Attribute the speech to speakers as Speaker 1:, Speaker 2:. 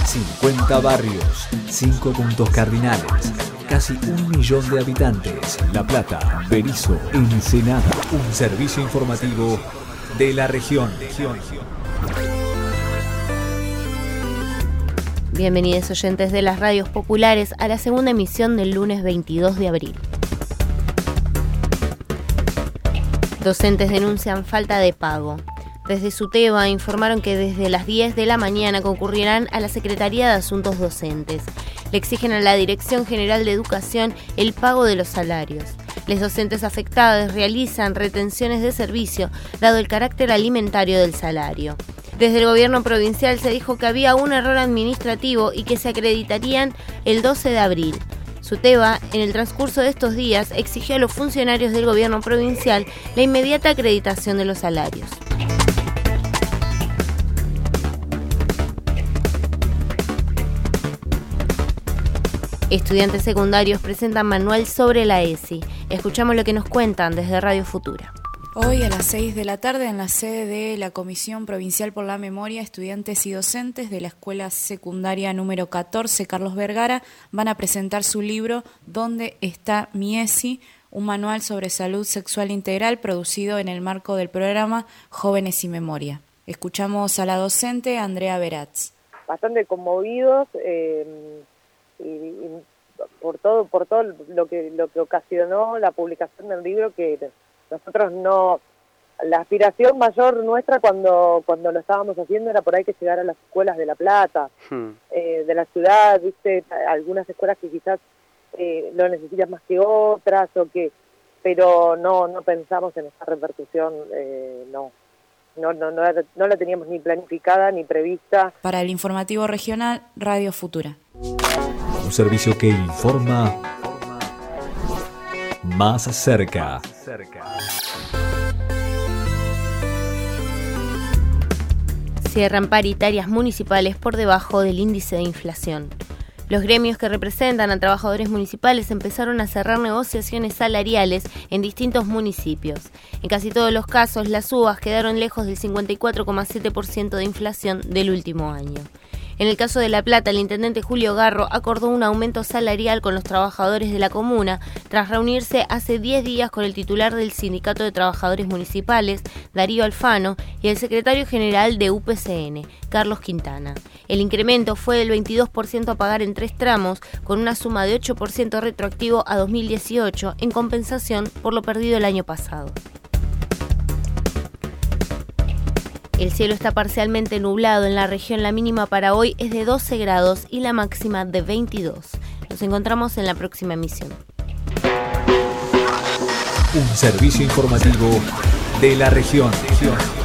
Speaker 1: 50 barrios, 5 puntos cardinales, casi 1 millón de habitantes. La Plata, Berisso, Ensenada. Un servicio informativo de la región.
Speaker 2: Bienvenidos oyentes de las radios populares a la segunda emisión del lunes 22 de abril. Docentes denuncian falta de pago. Desde SUTEBA informaron que desde las 10 de la mañana concurrirán a la Secretaría de Asuntos Docentes. Le exigen a la Dirección General de Educación el pago de los salarios. Los docentes afectados realizan retenciones de servicio, dado el carácter alimentario del salario. Desde el gobierno provincial se dijo que había un error administrativo y que se acreditarían el 12 de abril. SUTEBA, en el transcurso de estos días, exigió a los funcionarios del gobierno provincial la inmediata acreditación de los salarios. Estudiantes secundarios presentan manual sobre la ESI. Escuchamos lo que nos cuentan desde Radio Futura.
Speaker 3: Hoy a las 6 de la tarde, en la sede de la Comisión Provincial por la Memoria, estudiantes y docentes de la Escuela Secundaria número 14, Carlos Vergara, van a presentar su libro ¿Dónde está mi ESI?, un manual sobre salud sexual integral producido en el marco del programa Jóvenes y Memoria. Escuchamos a la docente Andrea Beratz.
Speaker 4: Bastante conmovidos y por todo lo que ocasionó la publicación del libro, que nosotros no, la aspiración mayor nuestra cuando lo estábamos haciendo era por ahí que llegar a las escuelas de La Plata, de la ciudad, viste, algunas escuelas que quizás lo necesitan más que otras, pero no pensamos en esta repercusión, no la teníamos ni planificada ni prevista.
Speaker 3: Para el informativo regional, Radio Futura.
Speaker 1: Un servicio que informa más cerca.
Speaker 2: Cierran paritarias municipales por debajo del índice de inflación. Los gremios que representan a trabajadores municipales empezaron a cerrar negociaciones salariales en distintos municipios. En casi todos los casos, las subas quedaron lejos del 54,7% de inflación del último año. En el caso de La Plata, el intendente Julio Garro acordó un aumento salarial con los trabajadores de la comuna tras reunirse hace 10 días con el titular del Sindicato de Trabajadores Municipales, Darío Alfano, y el secretario general de UPCN, Carlos Quintana. El incremento fue del 22% a pagar en 3 tramos, con una suma de 8% retroactivo a 2018 en compensación por lo perdido el año pasado. El cielo está parcialmente nublado en la región. La mínima para hoy es de 12 grados y la máxima de 22. Nos encontramos en la próxima emisión.
Speaker 1: Un servicio informativo de la región.